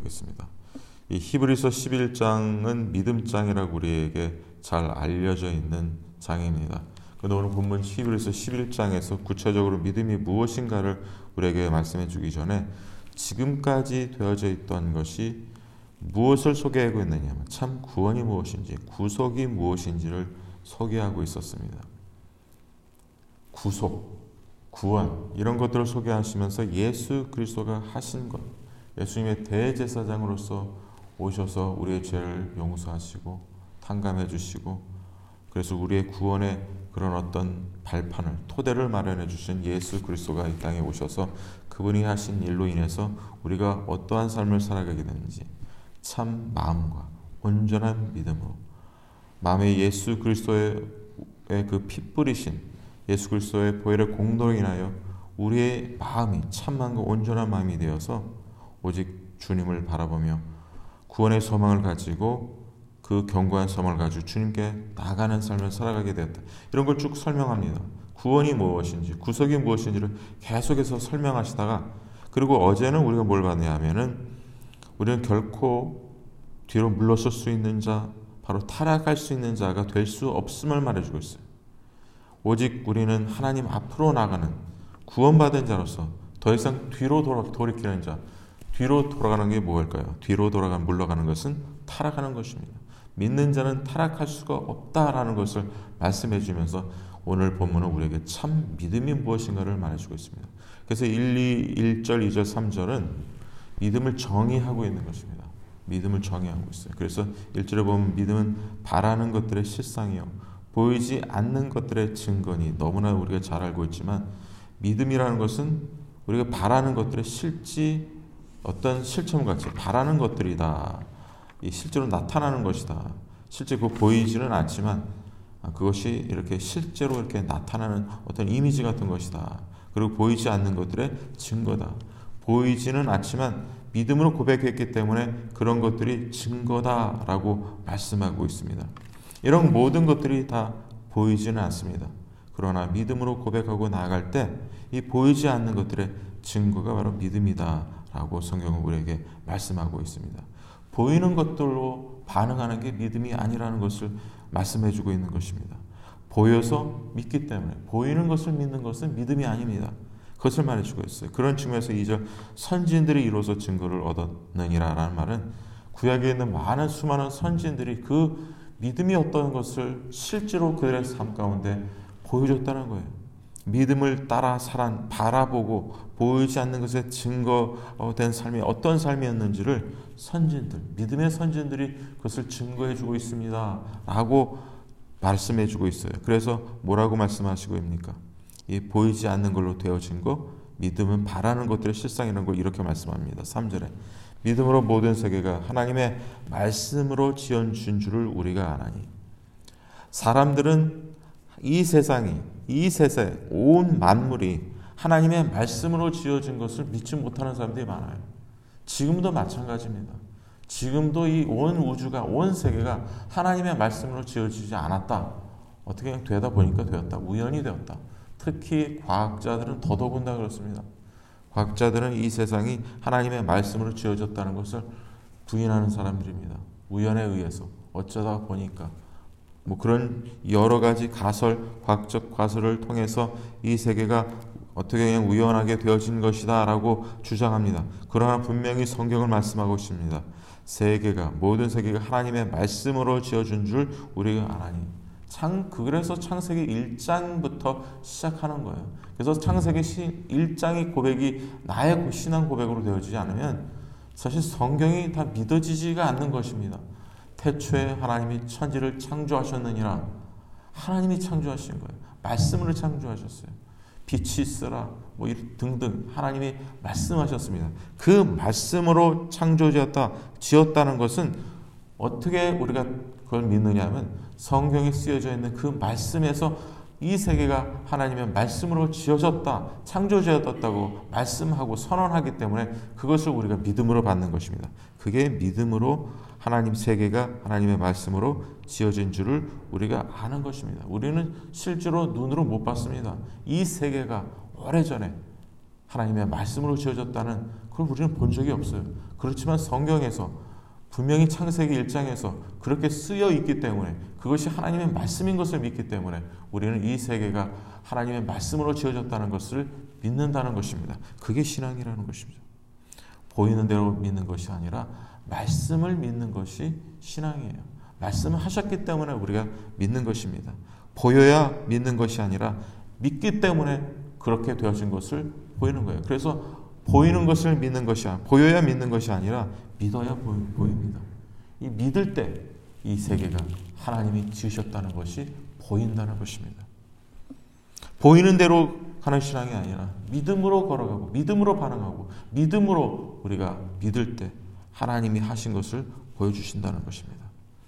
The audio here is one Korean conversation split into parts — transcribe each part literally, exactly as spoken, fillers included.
하겠습니다. 이 히브리서 십일 장은 믿음장이라고 우리에게 잘 알려져 있는 장입니다. 그런데 오늘 본문 히브리서 십일 장에서 구체적으로 믿음이 무엇인가를 우리에게 말씀해 주기 전에 지금까지 되어져 있던 것이 무엇을 소개하고 있느냐, 참 구원이 무엇인지, 구속이 무엇인지를 소개하고 있었습니다. 구속, 구원 이런 것들을 소개하시면서 예수 그리스도가 하신 것, 예수님의 대제사장으로서 오셔서 우리의 죄를 용서하시고 탕감해 주시고, 그래서 우리의 구원의 그런 어떤 발판을, 토대를 마련해 주신 예수 그리스도가 이 땅에 오셔서 그분이 하신 일로 인해서 우리가 어떠한 삶을 살아가게 되는지 참 마음과 온전한 믿음으로, 마음에 예수 그리스도의 그 피 뿌리신 예수 그리스도의 보혈의 공로로 인하여 우리의 마음이 참만과 온전한 마음이 되어서 오직 주님을 바라보며 구원의 소망을 가지고 그 견고한 소망을 가지고 주님께 나가는 삶을 살아가게 되었다. 이런 걸 쭉 설명합니다. 구원이 무엇인지, 구속이 무엇인지를 계속해서 설명하시다가, 그리고 어제는 우리가 뭘 봤냐 하면은 우리는 결코 뒤로 물러설 수 있는 자, 바로 타락할 수 있는 자가 될 수 없음을 말해주고 있어요. 오직 우리는 하나님 앞으로 나가는 구원받은 자로서 더 이상 뒤로 돌아, 돌이키는 자, 뒤로 돌아가는 게 뭐일까요? 뒤로 돌아가 물러가는 것은 타락하는 것입니다. 믿는 자는 타락할 수가 없다라는 것을 말씀해 주면서 오늘 본문은 우리에게 참 믿음이 무엇인가를 말해주고 있습니다. 그래서 일, 이, 일 절, 이 절, 삼 절은 믿음을 정의하고 있는 것입니다. 믿음을 정의하고 있어요. 그래서 일 절에 보면 믿음은 바라는 것들의 실상이요 보이지 않는 것들의 증거니, 너무나 우리가 잘 알고 있지만 믿음이라는 것은 우리가 바라는 것들의 실지 어떤 실체물같이 바라는 것들이다. 이 실제로 나타나는 것이다. 실제 그 보이지는 않지만 그것이 이렇게 실제로 이렇게 나타나는 어떤 이미지 같은 것이다. 그리고 보이지 않는 것들의 증거다. 보이지는 않지만 믿음으로 고백했기 때문에 그런 것들이 증거다라고 말씀하고 있습니다. 이런 모든 것들이 다 보이지는 않습니다. 그러나 믿음으로 고백하고 나아갈 때 이 보이지 않는 것들의 증거가 바로 믿음이다라고 성경은 우리에게 말씀하고 있습니다. 보이는 것들로 반응하는 게 믿음이 아니라는 것을 말씀해주고 있는 것입니다. 보여서 믿기 때문에, 보이는 것을 믿는 것은 믿음이 아닙니다. 그것을 말해주고 있어요. 그런 측면에서 이 절 선지인들이 이로써 증거를 얻었느니라라는 말은 구약에 있는 많은 수많은 선지인들이 그 믿음이 어떤 것을 실제로 그들의 삶 가운데 보여줬다는 거예요. 믿음을 따라 살아 바라보고 보이지 않는 것에 증거된 삶이 어떤 삶이었는지를 선지인들, 믿음의 선지인들이 그것을 증거해주고 있습니다 라고 말씀해주고 있어요. 그래서 뭐라고 말씀하시고 있습니까? 이 보이지 않는 걸로 되어진 것, 믿음은 바라는 것들의 실상이라는 걸 이렇게 말씀합니다. 삼 절에 믿음으로 모든 세계가 하나님의 말씀으로 지어진 줄을 우리가 아나니. 사람들은 이 세상이, 이 세상, 온 만물이 하나님의 말씀으로 지어진 것을 믿지 못하는 사람들이 많아요. 지금도 마찬가지입니다. 지금도 이 온 우주가, 온 세계가 하나님의 말씀으로 지어지지 않았다. 어떻게 그냥 되다 보니까 되었다. 우연히 되었다. 특히 과학자들은 더더군다나 그렇습니다. 과학자들은 이 세상이 하나님의 말씀으로 지어졌다는 것을 부인하는 사람들입니다. 우연에 의해서 어쩌다 보니까 뭐 그런 여러 가지 가설, 과학적 가설을 통해서 이 세계가 어떻게 그냥 우연하게 되어진 것이다 라고 주장합니다. 그러나 분명히 성경을 말씀하고 있습니다. 세계가, 모든 세계가 하나님의 말씀으로 지어준 줄 우리가 아나니. 창, 그래서 창세기 일 장부터 시작하는 거예요. 그래서 창세기 일 장의 고백이 나의 신앙 고백으로 되어지지 않으면 사실 성경이 다 믿어지지가 않는 것입니다. 태초에 하나님이 천지를 창조하셨느니라. 하나님이 창조하신 거예요. 말씀으로 창조하셨어요. 빛이 있으라 뭐 등등 하나님이 말씀하셨습니다. 그 말씀으로 창조되었다, 지었다는 것은 어떻게 우리가 그걸 믿느냐 하면 성경에 쓰여져 있는 그 말씀에서 이 세계가 하나님의 말씀으로 지어졌다, 창조되었다고 말씀하고 선언하기 때문에 그것을 우리가 믿음으로 받는 것입니다. 그게 믿음으로 하나님 세계가 하나님의 말씀으로 지어진 줄을 우리가 아는 것입니다. 우리는 실제로 눈으로 못 봤습니다. 이 세계가 오래전에 하나님의 말씀으로 지어졌다는 그걸 우리는 본 적이 없어요. 그렇지만 성경에서 분명히 창세기 일 장에서 그렇게 쓰여 있기 때문에, 그것이 하나님의 말씀인 것을 믿기 때문에 우리는 이 세계가 하나님의 말씀으로 지어졌다는 것을 믿는다는 것입니다. 그게 신앙이라는 것입니다. 보이는 대로 믿는 것이 아니라 말씀을 믿는 것이 신앙이에요. 말씀을 하셨기 때문에 우리가 믿는 것입니다. 보여야 믿는 것이 아니라 믿기 때문에 그렇게 되어진 것을 보이는 거예요. 그래서 보이는 것을 믿는 것이 아니라, 보여야 믿는 것이 아니라 믿어야 보이, 보입니다. 이 믿을 때 이 세계가 하나님이 지으셨다는 것이 보인다는 것입니다. 보이는 대로 가는 신앙이 아니라 믿음으로 걸어가고 믿음으로 반응하고 믿음으로 우리가 믿을 때 하나님이 하신 것을 보여주신다는 것입니다.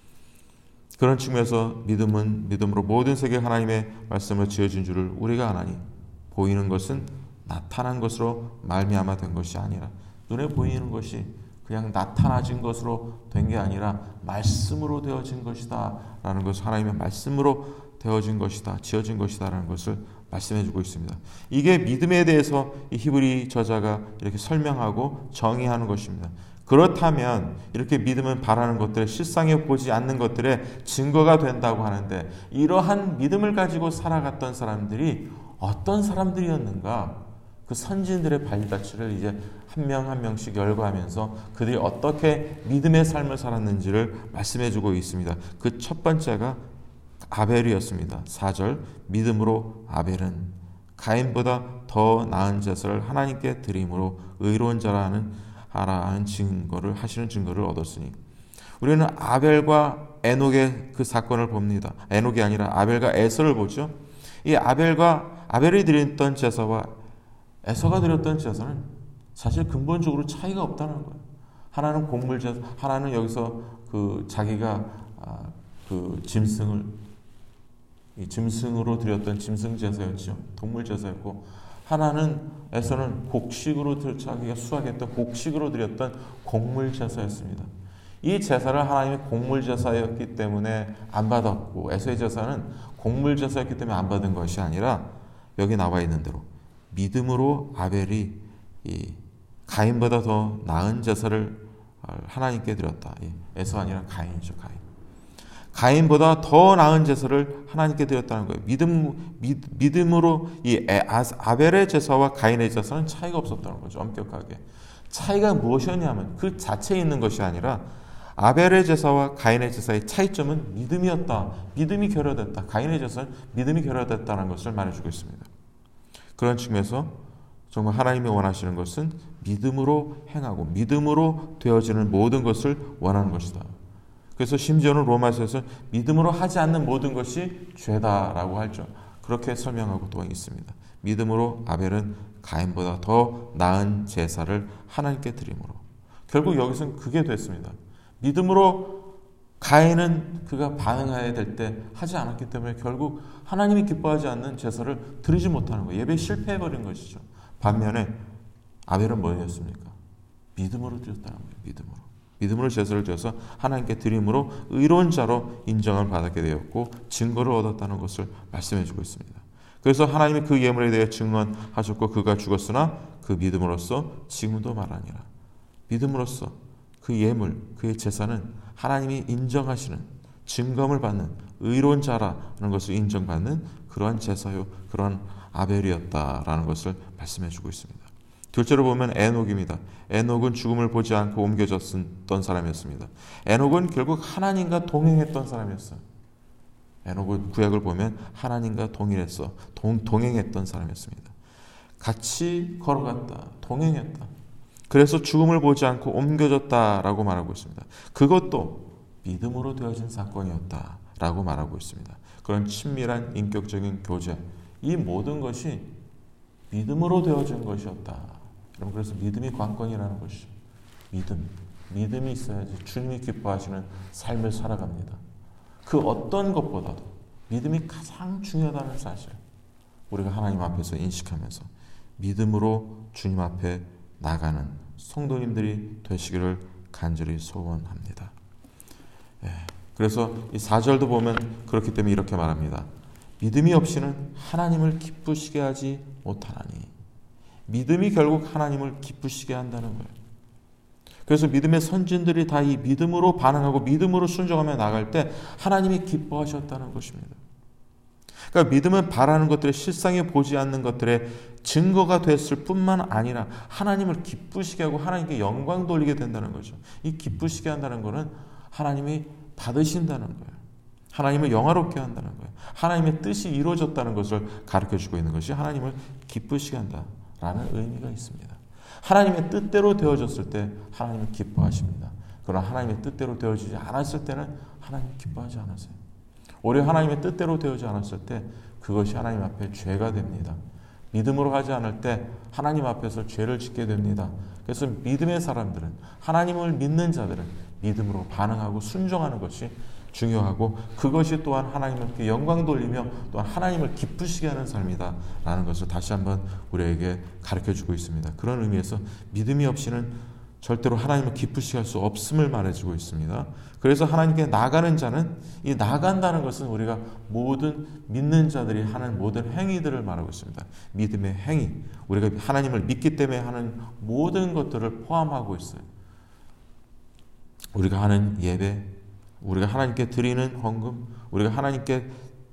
그런 측면에서 믿음은 믿음으로 모든 세계 하나님의 말씀을 지어진 줄을 우리가 아나니, 보이는 것은 나타난 것으로 말미암아 된 것이 아니라, 눈에 보이는 것이 그냥 나타나진 것으로 된 게 아니라 말씀으로 되어진 것이다 라는 것을, 하나님의 말씀으로 되어진 것이다, 지어진 것이다 라는 것을 말씀해 주고 있습니다. 이게 믿음에 대해서 이 히브리 저자가 이렇게 설명하고 정의하는 것입니다. 그렇다면 이렇게 믿음은 바라는 것들을 실상에 보지 않는 것들의 증거가 된다고 하는데, 이러한 믿음을 가지고 살아갔던 사람들이 어떤 사람들이었는가, 그 선진들의 발자취를 이제 한 명 한 명씩 열거하면서 그들이 어떻게 믿음의 삶을 살았는지를 말씀해주고 있습니다. 그 첫 번째가 아벨이었습니다. 사 절, 믿음으로 아벨은 가인보다 더 나은 제사를 하나님께 드림으로 의로운 자라는 하라는 증거를 하시는 증거를 얻었으니, 우리는 아벨과 에녹의 그 사건을 봅니다. 에녹이 아니라 아벨과 에서를 보죠. 이 아벨과 아벨이 드렸던 제사와 에서가 드렸던 제사는 사실 근본적으로 차이가 없다는 거예요. 하나는 곡물 제사, 하나는 여기서 그 자기가 아, 그 짐승을 이 짐승으로 드렸던 짐승 제사였죠. 동물 제사였고, 하나는 에서는 곡식으로 자기가 수확했던 곡식으로 드렸던 곡물 제사였습니다. 이 제사를 하나님의 곡물 제사였기 때문에 안 받았고, 에서의 제사는 곡물 제사였기 때문에 안 받은 것이 아니라, 여기 나와 있는 대로 믿음으로 아벨이 이 가인보다 더 나은 제사를 하나님께 드렸다. 에서가 아니라 가인이죠. 가인. 가인보다 더 나은 제사를 하나님께 드렸다는 거예요. 믿음, 믿, 믿음으로 이 아벨의 제사와 가인의 제사는 차이가 없었다는 거죠. 엄격하게. 차이가 무엇이었냐면 그 자체에 있는 것이 아니라 아벨의 제사와 가인의 제사의 차이점은 믿음이었다. 믿음이 결여됐다. 가인의 제사는 믿음이 결여됐다는 것을 말해주고 있습니다. 그런 측면에서 정말 하나님이 원하시는 것은 믿음으로 행하고 믿음으로 되어지는 모든 것을 원하는 것이다. 그래서 심지어는 로마서에서 믿음으로 하지 않는 모든 것이 죄다라고 할죠. 그렇게 설명하고 또 있습니다. 믿음으로 아벨은 가인보다 더 나은 제사를 하나님께 드림으로. 결국 여기서는 그게 됐습니다. 믿음으로 가인은 그가 반응해야 될 때 하지 않았기 때문에 결국 하나님이 기뻐하지 않는 제사를 드리지 못하는 거예요. 예배에 실패해버린 것이죠. 반면에 아벨은 뭐였습니까? 믿음으로 드렸다는 거예요. 믿음으로. 믿음으로 제사를 드려서 하나님께 드림으로 의로운 자로 인정을 받게 되었고 증거를 얻었다는 것을 말씀해 주고 있습니다. 그래서 하나님이 그 예물에 대해 증언하셨고 그가 죽었으나 그 믿음으로써 지금도 말하니라. 믿음으로써 그 예물, 그의 제사는 하나님이 인정하시는, 증거를 받는 의로운 자라는 것을 인정받는 그러한 제사요, 그러한 아벨이었다라는 것을 말씀해 주고 있습니다. 둘째로 보면 에녹입니다. 에녹은 죽음을 보지 않고 옮겨졌던 사람이었습니다. 에녹은 결국 하나님과 동행했던 사람이었어요. 에녹은 구약을 보면 하나님과 동일했어, 동, 동행했던 사람이었습니다. 같이 걸어갔다, 동행했다. 그래서 죽음을 보지 않고 옮겨졌다라고 말하고 있습니다. 그것도 믿음으로 되어진 사건이었다라고 말하고 있습니다. 그런 친밀한 인격적인 교제, 이 모든 것이 믿음으로 되어진 것이었다. 여러분, 그래서 믿음이 관건이라는 것이죠. 믿음. 믿음이 있어야지 주님이 기뻐하시는 삶을 살아갑니다. 그 어떤 것보다도 믿음이 가장 중요하다는 사실, 우리가 하나님 앞에서 인식하면서 믿음으로 주님 앞에 나가는 성도님들이 되시기를 간절히 소원합니다. 예, 그래서 이 사 절도 보면 그렇기 때문에 이렇게 말합니다. 믿음이 없이는 하나님을 기쁘시게 하지 못하나니. 믿음이 결국 하나님을 기쁘시게 한다는 거예요. 그래서 믿음의 선진들이 다 이 믿음으로 반응하고 믿음으로 순종하며 나갈 때 하나님이 기뻐하셨다는 것입니다. 그러니까 믿음은 바라는 것들의 실상에 보지 않는 것들의 증거가 됐을 뿐만 아니라 하나님을 기쁘시게 하고 하나님께 영광 돌리게 된다는 거죠. 이 기쁘시게 한다는 것은 하나님이 받으신다는 거예요. 하나님을 영화롭게 한다는 거예요. 하나님의 뜻이 이루어졌다는 것을 가르쳐주고 있는 것이 하나님을 기쁘시게 한다라는 의미가 있습니다. 하나님의 뜻대로 되어졌을 때 하나님은 기뻐하십니다. 그러나 하나님의 뜻대로 되어지지 않았을 때는 하나님 기뻐하지 않으세요. 오히려 하나님의 뜻대로 되어지지 않았을 때 그것이 하나님 앞에 죄가 됩니다. 믿음으로 하지 않을 때 하나님 앞에서 죄를 짓게 됩니다. 그래서 믿음의 사람들은, 하나님을 믿는 자들은 믿음으로 반응하고 순종하는 것이 중요하고, 그것이 또한 하나님께 영광 돌리며 또한 하나님을 기쁘시게 하는 삶이다라는 것을 다시 한번 우리에게 가르쳐주고 있습니다. 그런 의미에서 믿음이 없이는 절대로 하나님을 기쁘시게 할 수 없음을 말해주고 있습니다. 그래서 하나님께 나가는 자는, 이 나간다는 것은 우리가 모든 믿는 자들이 하는 모든 행위들을 말하고 있습니다. 믿음의 행위, 우리가 하나님을 믿기 때문에 하는 모든 것들을 포함하고 있어요. 우리가 하는 예배, 우리가 하나님께 드리는 헌금, 우리가 하나님께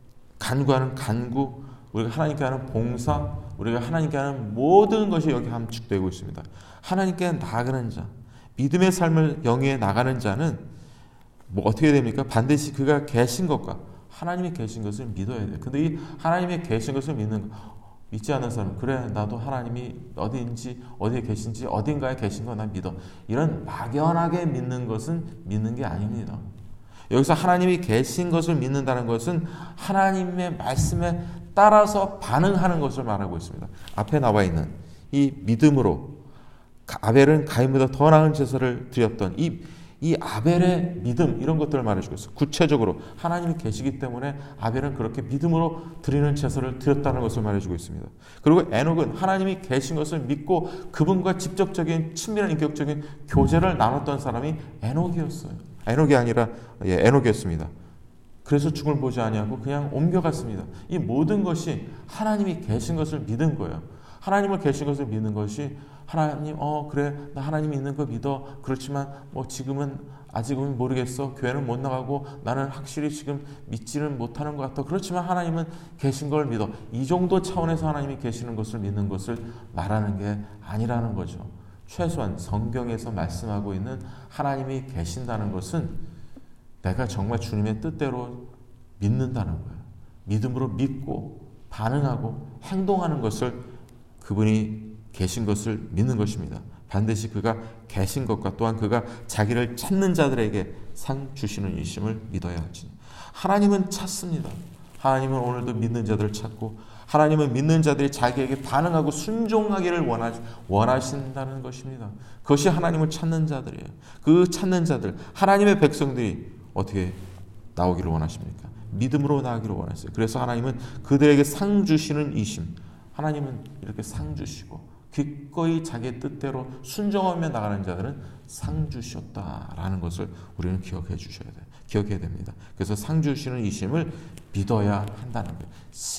간구하는 간구, 우리가 하나님께 하는 봉사, 우리가 하나님께 하는 모든 것이 여기 함축되고 있습니다. 하나님께 나가는 자, 믿음의 삶을 영위해 나가는 자는 뭐 어떻게 됩니까? 반드시 그가 계신 것과 하나님이 계신 것을 믿어야 돼요. 근데 이 하나님이 계신 것을 믿는 거, 믿지 않는 사람은 그래 나도 하나님이 어디인지 어디에 계신지 어딘가에 계신 거 난 믿어, 이런 막연하게 믿는 것은 믿는 게 아닙니다. 여기서 하나님이 계신 것을 믿는다는 것은 하나님의 말씀에 따라서 반응하는 것을 말하고 있습니다. 앞에 나와 있는 이 믿음으로 아벨은 가인보다 더 나은 제사를 드렸던 이, 이 아벨의 믿음, 이런 것들을 말해주고 있어요. 구체적으로 하나님이 계시기 때문에 아벨은 그렇게 믿음으로 드리는 제사를 드렸다는 것을 말해주고 있습니다. 그리고 에녹은 하나님이 계신 것을 믿고 그분과 직접적인 친밀한 인격적인 교제를 나눴던 사람이 에녹이었어요. 에녹이 아니라 예, 에녹이었습니다. 그래서 죽음을 보지 아니하고 그냥 옮겨갔습니다. 이 모든 것이 하나님이 계신 것을 믿은 거예요. 하나님을 계신 것을 믿는 것이, 하나님, 어 그래 나 하나님 있는 거 믿어. 그렇지만 뭐 지금은 아직은 모르겠어. 교회는 못 나가고 나는 확실히 지금 믿지는 못하는 것 같아. 그렇지만 하나님은 계신 걸 믿어. 이 정도 차원에서 하나님이 계시는 것을 믿는 것을 말하는 게 아니라는 거죠. 최소한 성경에서 말씀하고 있는 하나님이 계신다는 것은 내가 정말 주님의 뜻대로 믿는다는 거예요. 믿음으로 믿고 반응하고 행동하는 것을, 그분이 계신 것을 믿는 것입니다. 반드시 그가 계신 것과 또한 그가 자기를 찾는 자들에게 상 주시는 이심을 믿어야 하지. 하나님은 찾습니다. 하나님은 오늘도 믿는 자들을 찾고, 하나님은 믿는 자들이 자기에게 반응하고 순종하기를 원하, 원하신다는 것입니다. 그것이 하나님을 찾는 자들이에요. 그 찾는 자들, 하나님의 백성들이 어떻게 나오기를 원하십니까? 믿음으로 나가기를 원하세요. 그래서 하나님은 그들에게 상 주시는 이심, 하나님은 이렇게 상 주시고 기꺼이 자기의 뜻대로 순종하며 나가는 자들은 상 주셨다라는 것을 우리는 기억해 주셔야 돼요. 기억해야 됩니다. 그래서 상 주시는 이심을 믿어야 한다는 거예요.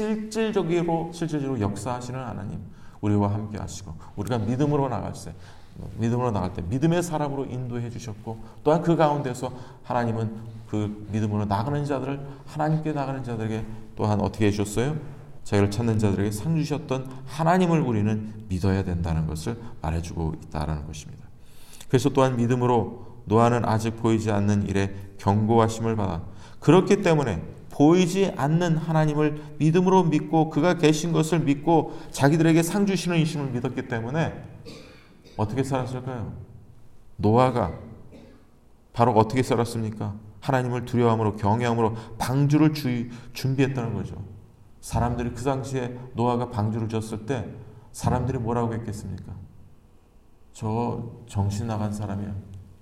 실질적으로 실질적으로 역사하시는 하나님, 우리와 함께 하시고 우리가 믿음으로 나갈 때, 믿음으로 나갈 때 믿음의 사람으로 인도해 주셨고, 또한 그 가운데서 하나님은 그 믿음으로 나가는 자들을, 하나님께 나가는 자들에게 또한 어떻게 해주셨어요? 자기를 찾는 자들에게 상 주셨던 하나님을 우리는 믿어야 된다는 것을 말해주고 있다는 것입니다. 그래서 또한 믿음으로 노아는 아직 보이지 않는 일에 경고하심을 받아, 그렇기 때문에 보이지 않는 하나님을 믿음으로 믿고 그가 계신 것을 믿고 자기들에게 상 주시는 이심을 믿었기 때문에 어떻게 살았을까요? 노아가 바로 어떻게 살았습니까? 하나님을 두려워함으로 경외함으로 방주를 주, 준비했다는 거죠. 사람들이 그 당시에 노아가 방주를 졌을 때 사람들이 뭐라고 했겠습니까? 저 정신 나간 사람이야.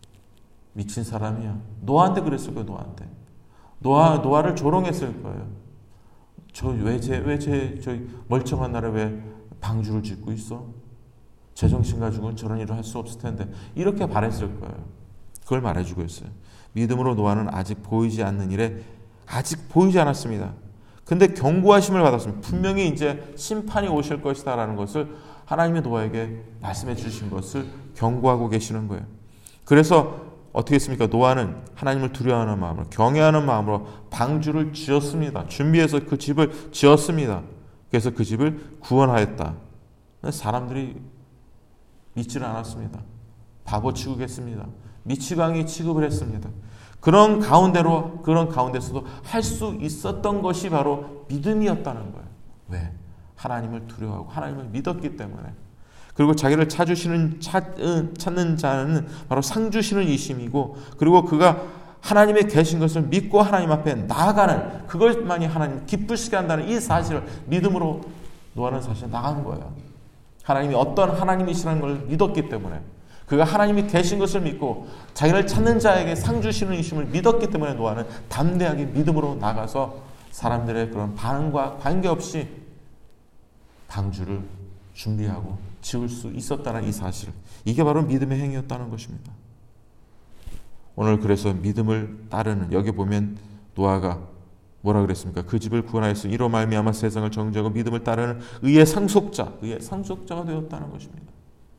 미친 사람이야. 노아한테 그랬을 거예요. 노아한테. 노아, 노아를 조롱했을 거예요. 저 왜 제, 왜 제, 저 멀쩡한 나라에 왜 방주를 짓고 있어? 제정신 가지고는 저런 일을 할 수 없을 텐데. 이렇게 말했을 거예요. 그걸 말해주고 있어요. 믿음으로 노아는 아직 보이지 않는 일에 아직 보이지 않았습니다. 근데 경고하심을 받았습니다. 분명히 이제 심판이 오실 것이다라는 것을 하나님의 노아에게 말씀해 주신 것을 경고하고 계시는 거예요. 그래서 어떻게 했습니까? 노아는 하나님을 두려워하는 마음으로, 경외하는 마음으로 방주를 지었습니다. 준비해서 그 집을 지었습니다. 그래서 그 집을 구원하였다. 사람들이 믿지는 않았습니다. 바보 취급했습니다. 미치광이 취급을 했습니다. 그런 가운데로, 그런 가운데서도 할 수 있었던 것이 바로 믿음이었다는 거예요. 왜? 하나님을 두려워하고 하나님을 믿었기 때문에. 그리고 자기를 찾으시는, 찾, 찾는 자는 바로 상 주시는 이심이고, 그리고 그가 하나님의 계신 것을 믿고 하나님 앞에 나아가는, 그것만이 하나님 기쁘시게 한다는 이 사실을 믿음으로 노아는 사실 나간 거예요. 하나님이 어떤 하나님이시라는 걸 믿었기 때문에, 그가 하나님이 계신 것을 믿고 자기를 찾는 자에게 상 주시는 이심을 믿었기 때문에 노아는 담대하게 믿음으로 나가서 사람들의 그런 반응과 관계없이 방주를 준비하고 지을 수 있었다는 이 사실, 이게 바로 믿음의 행위였다는 것입니다. 오늘 그래서 믿음을 따르는, 여기 보면 노아가 뭐라 그랬습니까? 그 집을 구원하였으니 이로 말미암아 세상을 정죄하고 믿음을 따르는 의의 상속자, 의의 상속자가 되었다는 것입니다.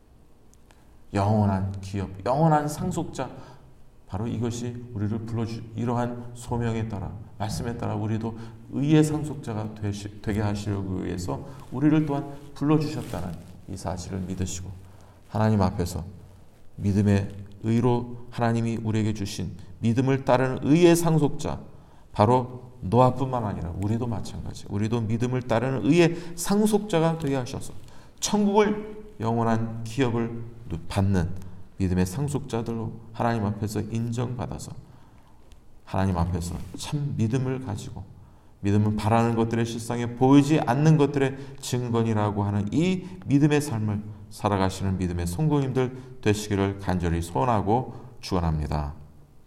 영원한 기업, 영원한 상속자, 바로 이것이 우리를 불러주, 이러한 소명에 따라, 말씀에 따라 우리도 의의 상속자가 되시, 되게 하시려고 위해서 우리를 또한 불러주셨다는 이 사실을 믿으시고, 하나님 앞에서 믿음의 의로 하나님이 우리에게 주신 믿음을 따르는 의의 상속자, 바로 노아뿐만 아니라 우리도 마찬가지, 우리도 믿음을 따르는 의의 상속자가 되게 하셔서 천국을, 영원한 기업을 받는 믿음의 상속자들로 하나님 앞에서 인정받아서 하나님 앞에서 참 믿음을 가지고, 믿음은 바라는 것들의 실상에 보이지 않는 것들의 증거니라고 하는 이 믿음의 삶을 살아가시는 믿음의 성도님들 되시기를 간절히 소원하고 축원합니다.